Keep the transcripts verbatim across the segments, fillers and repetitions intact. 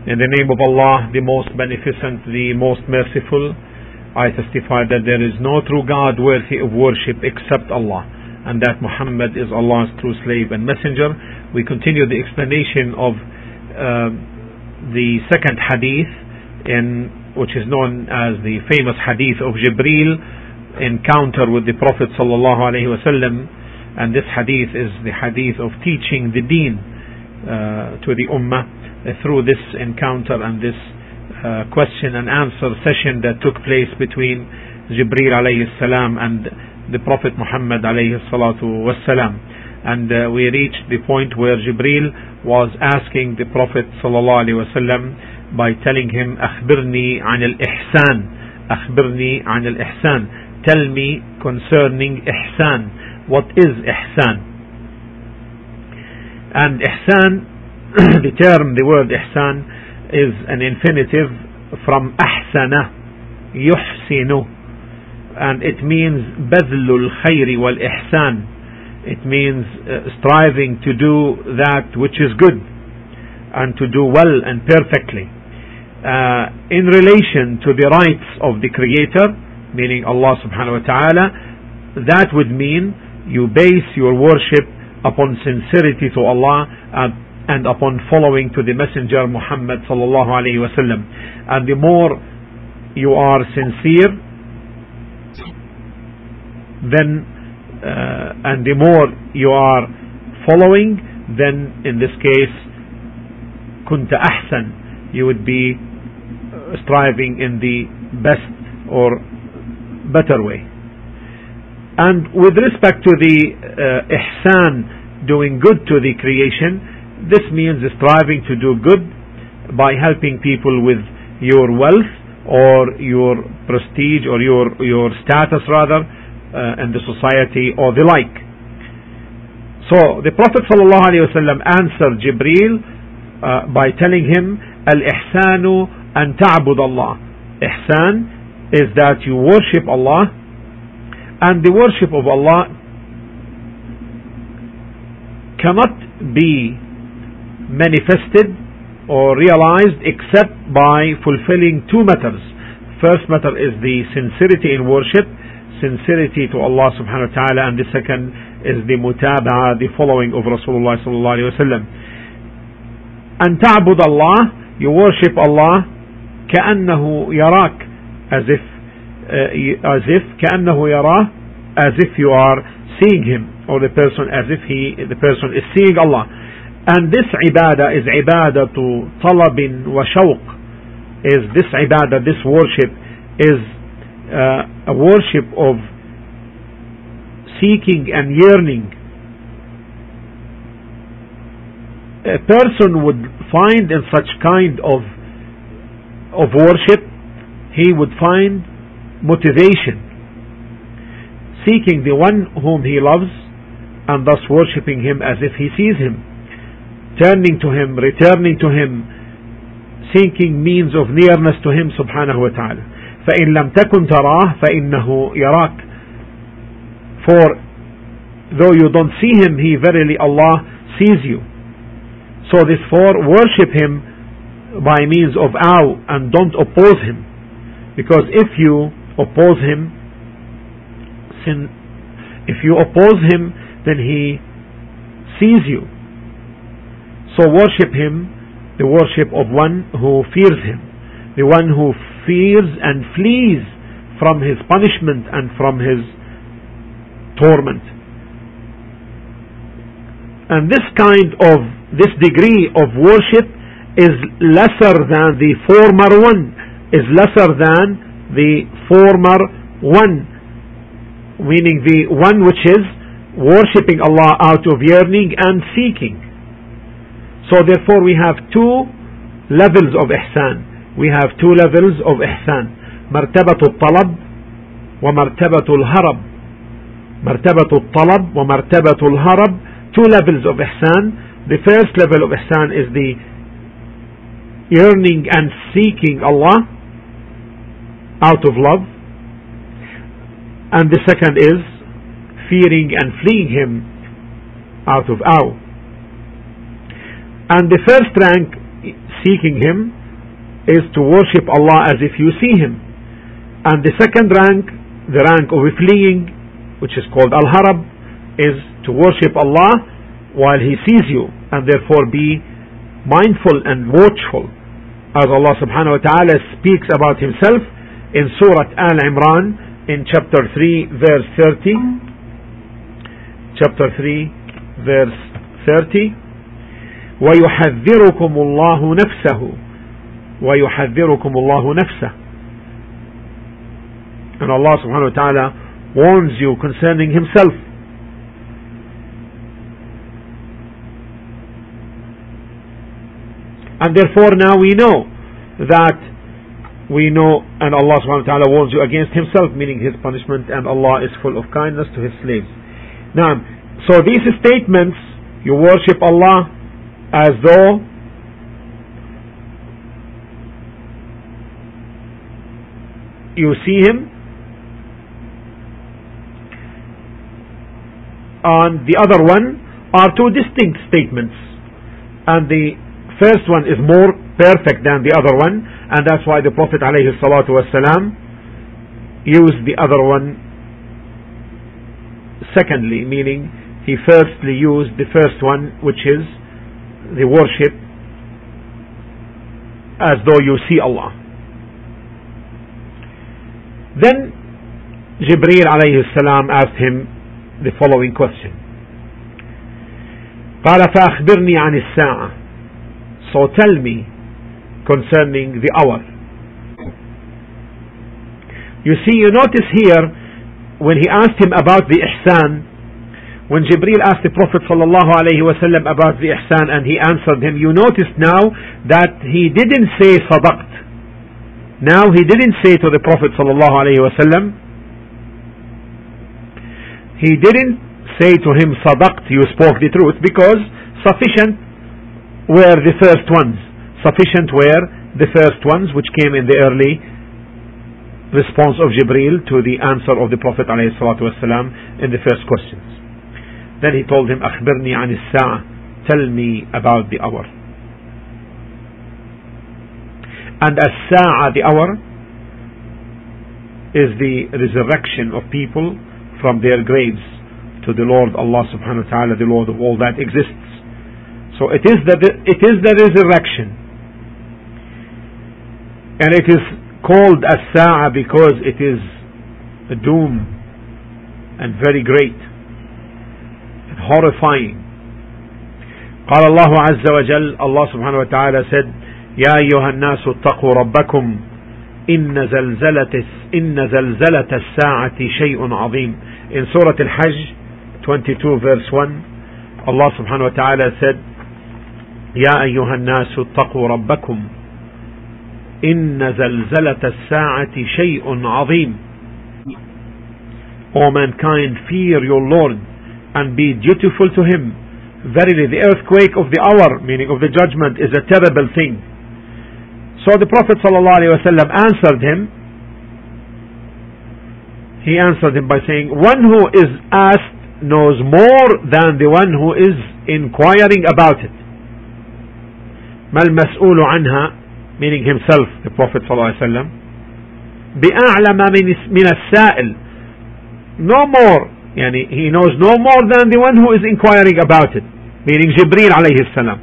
In the name of Allah, the most beneficent, the most merciful, I testify that there is no true God worthy of worship except Allah, and that Muhammad is Allah's true slave and messenger. We continue the explanation of uh, the second hadith, in which is known as the famous hadith of Jibreel encounter with the Prophet sallallahu alaihi wasallam. And this hadith is the hadith of teaching the deen uh, to the ummah uh, through this encounter and this uh, question and answer session that took place between Jibreel alayhi salam and the Prophet Muhammad alayhi salatu wassalam. And uh, we reached the point where Jibreel was asking the Prophet sallallahu alaihi wasallam by telling him, أخبرني عن الإحسان أخبرني عن الإحسان, tell me concerning ihsan. What is ihsan? And ihsan, the term, the word ihsan, is an infinitive from ahsana, yuhsinu, and it means badlul khayri wal ihsan. It means uh, striving to do that which is good and to do well and perfectly. Uh, in relation to the rights of the Creator, meaning Allah subhanahu wa ta'ala, that would mean you base your worship upon sincerity to Allah and, and upon following to the Messenger Muhammad sallallahu alayhi wa sallam. And the more you are sincere, then uh, and the more you are following, then in this case kunta ahsan, you would be striving in the best or better way. And with respect to the uh, ihsan, doing good to the creation, this means striving to do good by helping people with your wealth or your prestige or your your status rather uh, in the society or the like. So the Prophet sallallahu alaihi wasallam answered Jibreel uh, by telling him, al-ihsanu an ta'bud Allah. Ihsan is that you worship Allah, and the worship of Allah cannot be manifested or realized except by fulfilling two matters. First matter is the sincerity in worship, sincerity to Allah subhanahu wa ta'ala, and the second is the mutaba'a, the following of Rasulullah sallallahu alayhi wa sallam. An ta'bud Allah, you worship Allah كأنه يراك, as if uh, as if كأنه يراه, as if you are seeing him, or the person as if he the person is seeing Allah. And this ibadah is ibadah to طلب وشوق, is this ibadah, this worship is uh, a worship of seeking and yearning. A person would find in such kind of of worship, he would find motivation, seeking the one whom he loves and thus worshipping him as if he sees him, turning to him, returning to him, seeking means of nearness to him subhanahu wa ta'ala. فَإِن لَمْ تَكُنْ تَرَاهُ فَإِنَّهُ يَرَاكَ. For though you don't see him, he verily Allah sees you. So therefore worship him by means of awe and don't oppose him, because if you oppose him, sin, if you oppose him, then he sees you. So worship him the worship of one who fears him, the one who fears and flees from his punishment and from his torment. And this kind of this degree of worship is lesser than the former one, is lesser than the former one, meaning the one which is worshipping Allah out of yearning and seeking. So therefore we have two levels of ihsan. We have two levels of ihsan. Martabatul talab wa martabatul harab. Martabatul talab wa martabatul harab. Two levels of ihsan. The first level of ihsan is the yearning and seeking Allah out of love, and the second is fearing and fleeing him out of awe. And the first rank, seeking Him is to worship Allah as if you see Him. And the second rank, the rank of fleeing, which is called Al-Harab, is to worship Allah while He sees you, and therefore be mindful and watchful, as Allah subhanahu wa ta'ala speaks about Himself in Surah Al-Imran in chapter three verse thirty. Chapter three verse thirty. وَيُحَذِّرُكُمُ اللَّهُ نَفْسَهُ وَيُحَذِّرُكُمُ اللَّهُ نَفْسَهُ. And Allah subhanahu wa ta'ala warns you concerning Himself. And therefore now we know that we know, and Allah subhanahu wa ta'ala warns you against Himself, meaning His punishment, and Allah is full of kindness to His slaves. Now, so these statements, you worship Allah as though you see Him, and the other one are two distinct statements, and the first one is more perfect than the other one, and that's why the Prophet alayhi salatu wasalam used the other one secondly, meaning he firstly used the first one, which is the worship as though you see Allah. Then Jibreel alayhi salam asked him the following question. قال فأخبرني عن الساعة. So tell me concerning the hour. You see, you notice here when he asked him about the ihsan, when Jibreel asked the Prophet sallallahu alaihi wasallam about the ihsan and he answered him, you notice now that he didn't say sadaqt. Now he didn't say to the Prophet sallallahu alaihi wasallam, he didn't say to him sadaqt, you spoke the truth, because sufficient were the first ones. Sufficient were the first ones which came in the early response of Jibreel to the answer of the Prophet alayhi salatu wasalam in the first questions. Then he told him, أخبرني عن الساعة, tell me about the hour. And as-sa'a, the hour, is the resurrection of people from their graves to the Lord Allah subhanahu wa ta'ala, the Lord of all that exists. So it is the, it is the resurrection. And it is called as-sa'a because it is a doom and very great and horrifying. قال الله عز وجل, Allah subhanahu wa ta'ala said, يا أيها الناس اتقوا ربكم إن زلزلة إن زلزلة الساعة شيء عظيم. In Surah Al-Hajj twenty-two verse one, Allah subhanahu wa ta'ala said, يا أيها الناس اتقوا ربكم إن زلزلة الساعة شيء عظيم. O mankind, fear your Lord and be dutiful to Him. Verily the earthquake of the hour, meaning of the judgment, is a terrible thing. So the Prophet ﷺ answered him. He answered him by saying, one who is asked knows more than the one who is inquiring about it. ما المسؤول عنها, meaning himself, the Prophet ﷺ, بأعلم من السائل, no more, yani he knows no more than the one who is inquiring about it, meaning Jibreel alayhi salam.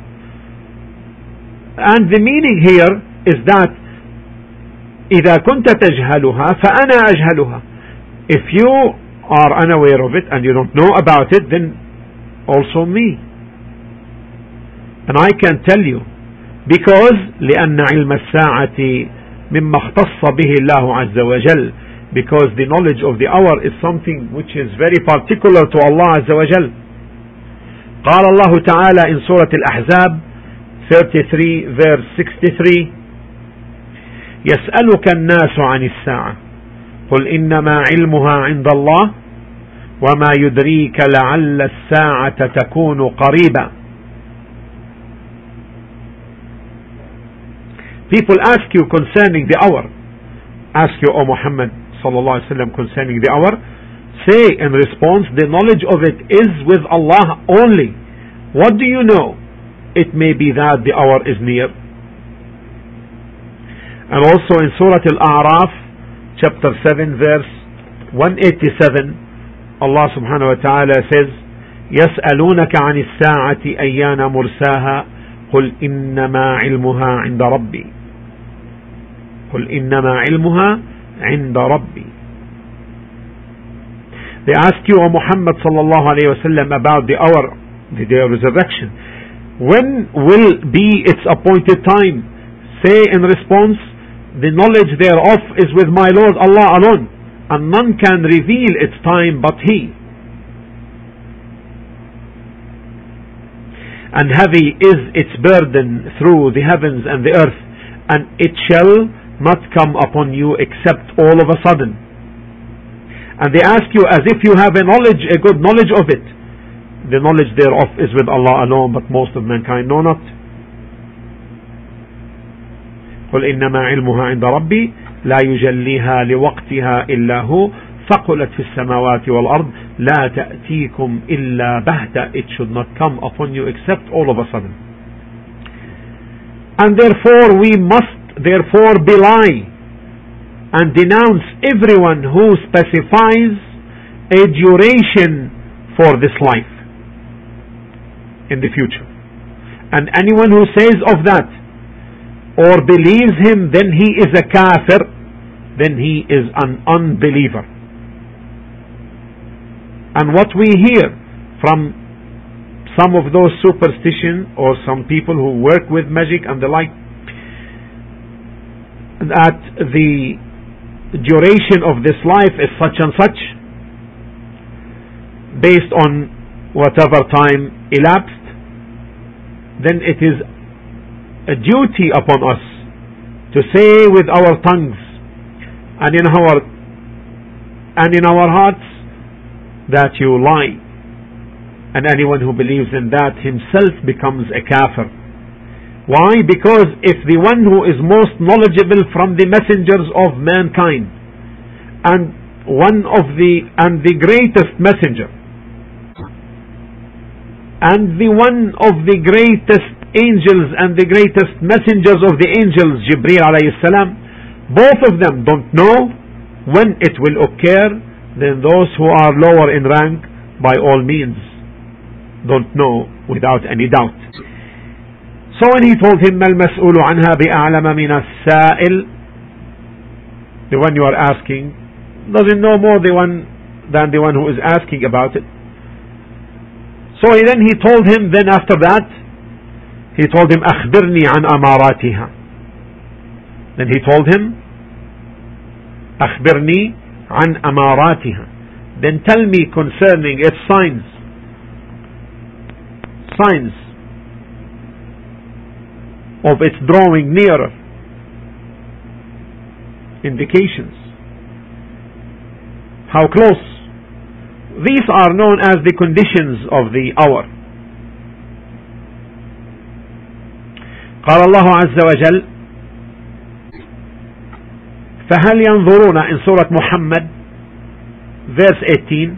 And the meaning here is that إذا كنت تجهلها فأنا أجهلها. If you are unaware of it and you don't know about it, then also me. And I can tell you, because لأن علم الساعة مما اختص به الله عز وجل, because the knowledge of the hour is something which is very particular to Allah عز وجل. قال الله تعالى in Surah Al-Ahzab thirty-three verse sixty-three, يسألك الناس عن الساعة قل إنما علمها عند الله وما يدريك لعل الساعة تكون قريبا. People ask you concerning the hour. Ask you, O Muhammad sallallahu alaihi wasallam, concerning the hour. Say in response, the knowledge of it is with Allah only. What do you know? It may be that the hour is near. And also in Surah Al-A'raf, chapter seven, verse one eighty-seven, Allah subhanahu wa ta'ala says, يسألونك عن الساعة أيان مرساها قل إنما علمها عند ربي قل إنما علمها عند ربي. They ask you, O Muhammad sallallahu alayhi wa sallam, about the hour, the day of resurrection. When will be its appointed time? Say in response, the knowledge thereof is with my Lord Allah alone, and none can reveal its time but He. And heavy is its burden through the heavens and the earth, and it shall not come upon you except all of a sudden. And they ask you as if you have a knowledge, a good knowledge of it. The knowledge thereof is with Allah alone, but most of mankind know not. قل إنما علمها عند ربي لا يجليها لوقتها إلا هو ثقلت في السماوات والأرض لا تأتيكم إلا بهتة. It should not come upon you except all of a sudden. And therefore we must therefore belie and denounce everyone who specifies a duration for this life in the future. And anyone who says of that or believes him, then he is a kafir, then he is an unbeliever. And what we hear from some of those superstition or some people who work with magic and the like, that the duration of this life is such and such, based on whatever time elapsed, then it is a duty upon us to say with our tongues and in our and in our hearts that you lie, and anyone who believes in that himself becomes a kafir. Why? Because if the one who is most knowledgeable from the messengers of mankind and one of the and the greatest messenger and the one of the greatest angels and the greatest messengers of the angels, Jibreel alayhi salam, both of them don't know when it will occur, then those who are lower in rank by all means don't know without any doubt. So when he told him, مَا الْمَسْئُولُ عَنْهَا بِأَعْلَمَ مِنَ السَّائِلِ, the one you are asking doesn't know more the one than the one who is asking about it. So then he told him, then after that, he told him, أخبرني عن أماراتها. Then he told him, أخبرني عن أماراتها. Then tell me concerning its signs. Signs of its drawing nearer. Indications. How close. These are known as the conditions of the hour. قال الله عز وجل فهل ينظرون in Surah Muhammad verse eighteen,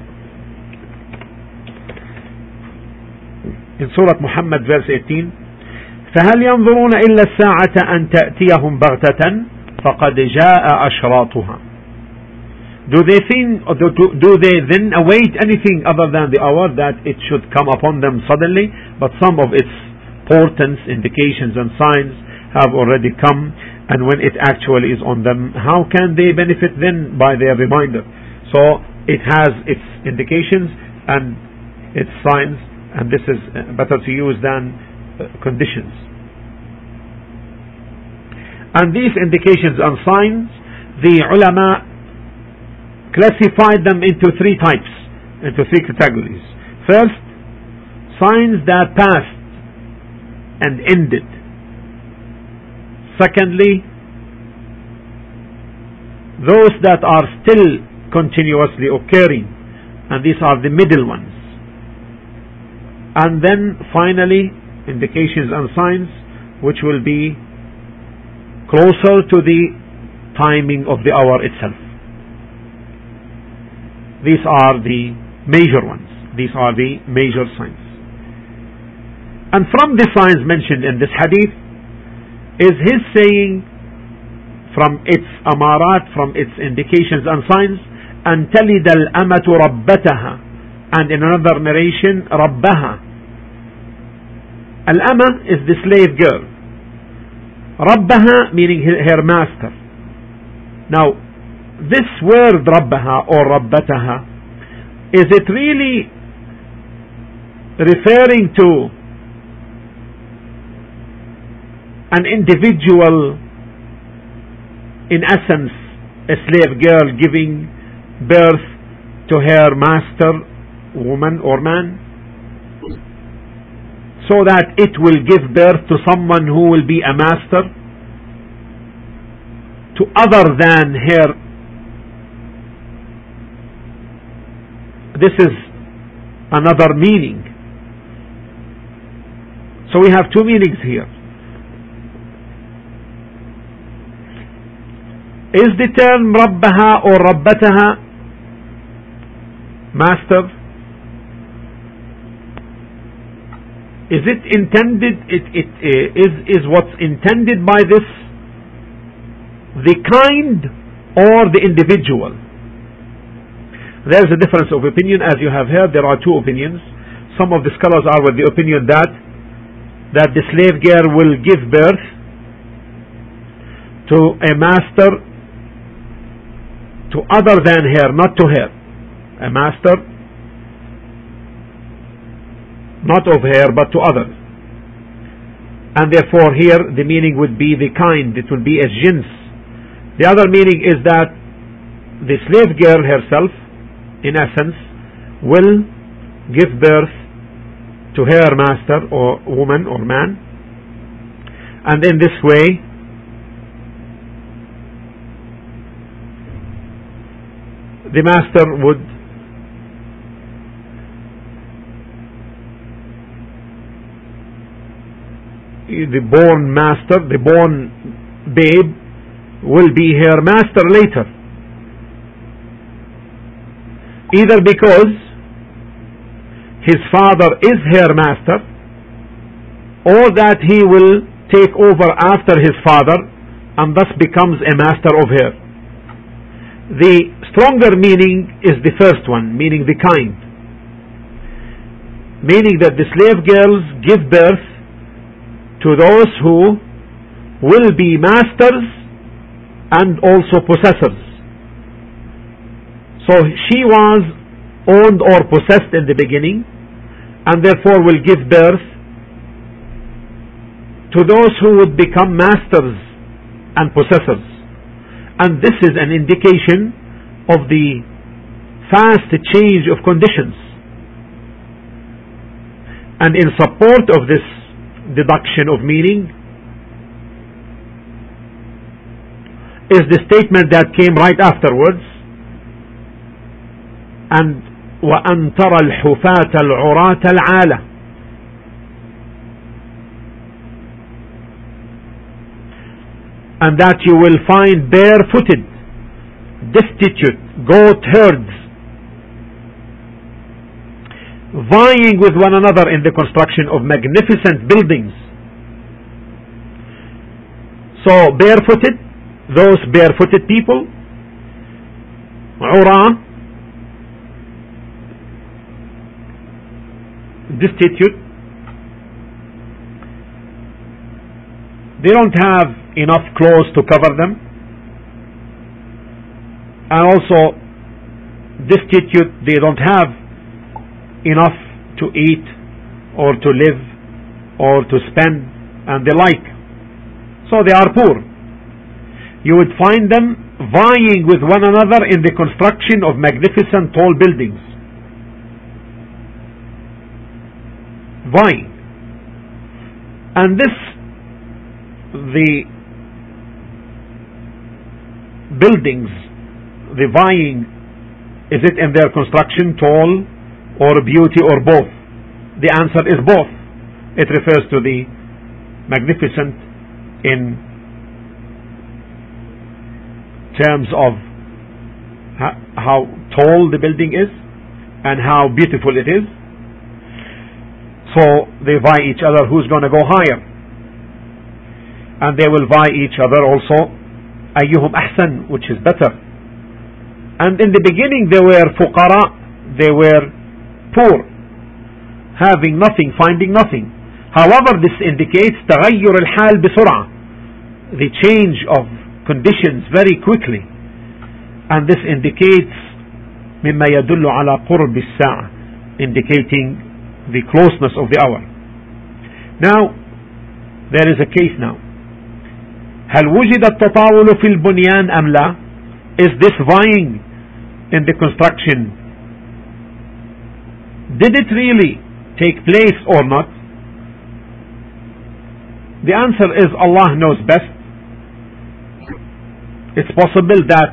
in Surah Muhammad verse eighteen, فهل ينظرون إلا الساعة أن تأتيهم بغتة فقد جاء أشراطها. Do they think, or do, do they then await anything other than the hour that it should come upon them suddenly? But some of its portents, indications and signs have already come, and when it actually is on them, how can they benefit then by their reminder? So it has its indications and its signs, and this is better to use than uh, conditions. And these indications and signs, the ulama classified them into three types, into three categories. First, signs that passed and ended. Secondly, those that are still continuously occurring, and these are the middle ones. And then finally, indications and signs which will be closer to the timing of the hour itself. These are the major ones. These are the major signs. And from the signs mentioned in this hadith is his saying from its amarat, from its indications and signs. أن تلد الأمة ربتها, and in another narration ربها. Al-ama is the slave girl. Rabbaha meaning her master. Now, this word Rabbaha or Rabbataha, is it really referring to an individual, in essence, a slave girl giving birth to her master, woman or man, so that it will give birth to someone who will be a master to other than her? This is another meaning. So we have two meanings here. Is the term Rabbaha or Rabbataha master? Is it intended, it, it, uh, is, is what's intended by this the kind or the individual? There's a difference of opinion, as you have heard. There are two opinions. Some of the scholars are with the opinion that that the slave girl will give birth to a master to other than her, not to her. A master not of her but to others. And therefore here the meaning would be the kind. It will be a jins. The other meaning is that the slave girl herself, in essence, will give birth to her master or woman or man, and in this way the master would the born master, the born babe will be her master later, either because his father is her master, or that he will take over after his father and thus becomes a master of her. The stronger meaning is the first one, meaning the kind, meaning that the slave girls give birth to those who will be masters and also possessors. So she was owned or possessed in the beginning, and therefore will give birth to those who would become masters and possessors. And this is an indication of the fast change of conditions. And in support of this deduction of meaning is the statement that came right afterwards, and وَأَن تَرَى الْحُفَاةَ الْعُرَاةَ الْعَالَةَ, and that you will find barefooted, destitute goat herds vying with one another in the construction of magnificent buildings. So barefooted, those barefooted people, عُرَاة, destitute, they don't have enough clothes to cover them, and also destitute, they don't have enough to eat or to live or to spend and the like. So they are poor. You would find them vying with one another in the construction of magnificent tall buildings. Vying. And this, the buildings, the vying, is it in their construction tall or beauty or both? The answer is both. It refers to the magnificent in terms of how tall the building is and how beautiful it is. So they vie each other who's going to go higher, and they will vie each other also أيهم أحسن, which is better. And in the beginning they were fuqara, they were poor, having nothing, finding nothing. However, this indicates تغير الحال بسرعة, the change of conditions very quickly, and this indicates مما يدل على قرب الساعة, indicating the closeness of the hour. Now there is a case now. هل وجد التطاول في البنيان أم لا? Is this vying in the construction, did it really take place or not? The answer is Allah knows best. It's possible that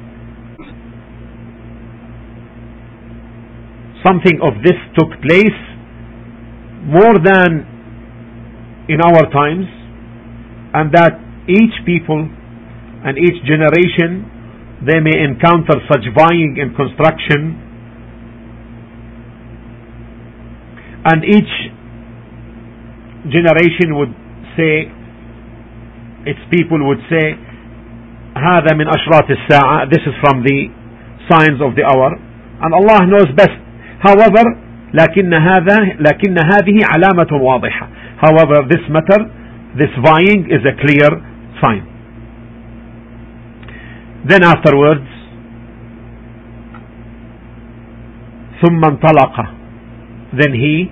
something of this took place more than in our times, and that each people and each generation, they may encounter such vying in construction, and each generation would say, its people would say, هذا من أشراط الساعة, this is from the signs of the hour, and Allah knows best. However, لكن هذا لكن هذه علامة واضحة. However, this matter, this vying is a clear sign. Then afterwards, ثم انطلق, then he,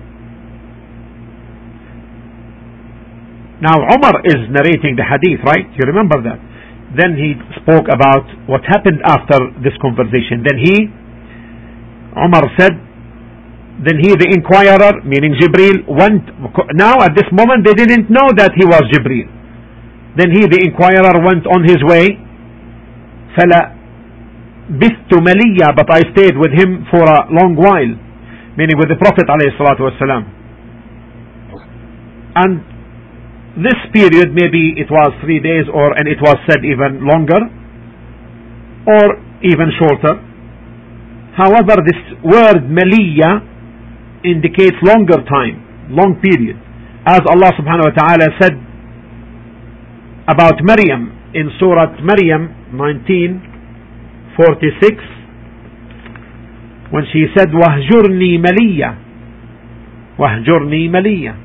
now Umar is narrating the hadith, right? You remember that. Then he spoke about what happened after this conversation. Then he, Umar said, then he, the inquirer, meaning Jibreel, went. Now at this moment they didn't know that he was Jibreel. Then he, the inquirer, went on his way. فلا بثت مليا, but I stayed with him for a long while, meaning with the Prophet عليه الصلاة والسلام. And this period, maybe it was three days, or and it was said even longer, or even shorter. However, this word maliya indicates longer time, long period, as Allah subhanahu wa ta'ala said about Maryam in Surah Maryam nineteen forty-six, when she said wahjurni maliya, wahjurni maliya.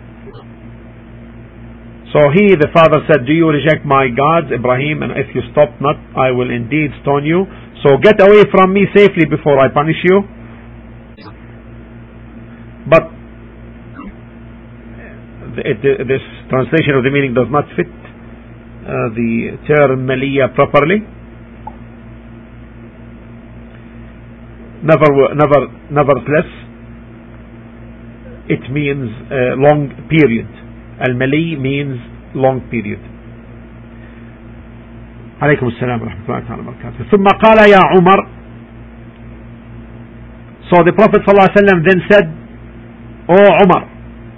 So he, the father, said, do you reject my gods, Ibrahim, and if you stop not, I will indeed stone you. So get away from me safely before I punish you. But it, this translation of the meaning does not fit uh, the term maliya properly. Never, never, nevertheless, it means a long period. Al-Mali means long period. عليكم السلام ورحمة الله تعالى وبركاته. ثم قال يا عمر. So the Prophet صلى الله عليه وسلم then said, O Umar,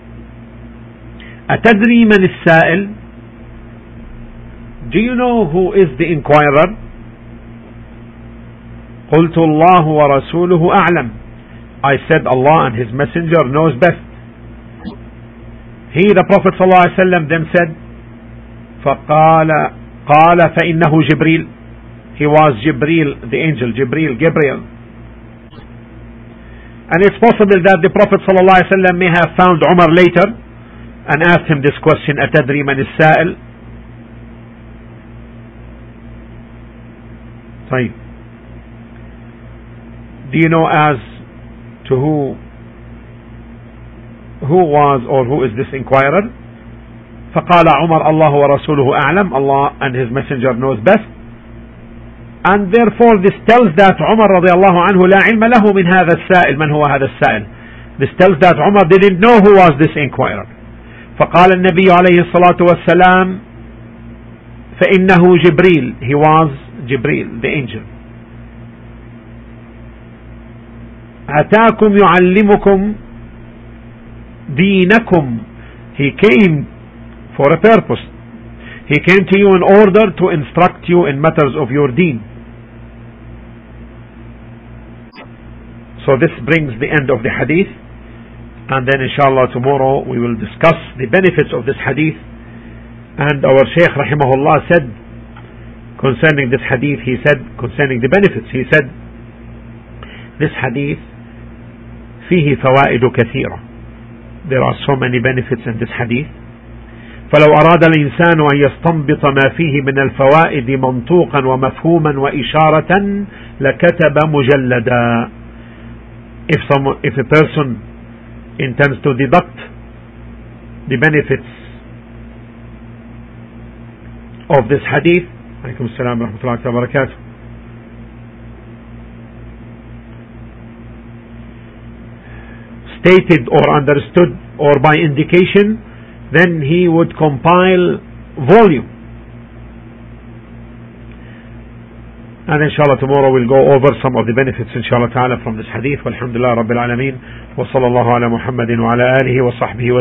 أتدري من السائل? Do you know who is the inquirer? قلت الله ورسوله أعلم. I said, Allah and His Messenger knows best. He, the Prophet ﷺ, then said, فقال قال فإنه جبريل. He was Jibreel, the angel, Jibreel, Gabriel. And it's possible that the Prophet ﷺ may have found Umar later and asked him this question, أتدري من السائل? طيب. Do you know as to who who was or who is this inquirer? فقال عمر الله ورسوله أعلم. Allah and His Messenger knows best. And therefore this tells that Umar رضي الله عنه لا علم له من هذا السائل. من هو هذا السائل? This tells that Umar didn't know who was this inquirer. فقال النبي عليه الصلاة والسلام فإنه جبريل. He was Jibreel, the angel. أتاكم يعلمكم دينكم. He came for a purpose. He came to you in order to instruct you in matters of your deen. So this brings the end of the hadith, and then inshallah tomorrow we will discuss the benefits of this hadith. And our Shaykh rahimahullah said concerning this hadith, he said, concerning the benefits, he said, this hadith فيه فوائد كثيرة. There are so many benefits in this hadith. فلو أراد الإنسان أن يستنبط ما فيه من الفوائد منطوقا ومفهوما وإشارة لكتب مجلدا. If some, if a person intends to deduct the benefits of this hadith, alaykum assalam wa rahmatullahi wa barakatuh, stated or understood or by indication, then he would compile volume. And inshallah tomorrow we'll go over some of the benefits inshallah ta'ala from this hadith. Walhamdulillah Rabbil Alameen. Wa sallallahu ala Muhammadin wa ala alihi wa sahbihi wa